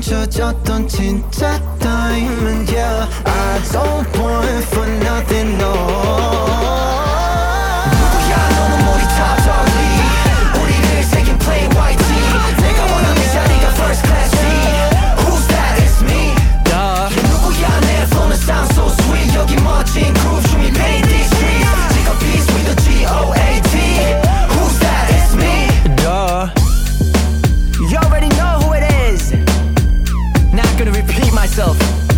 멈춰졌던 진짜 time. Yeah, I don't want for nothing, no. 누구야 너는 머리 top dog이 우리를 새긴 plain white tee. 내가 원하는 자리가 first class seat. Who's that? It's me. 누구야 내 flow는 sound so sweet. 여기 멋진 groove 중에 made these streets. Take a piece with the G-O-A-T. Who's that? It's me. You already know who it is. Not gonna repeat myself.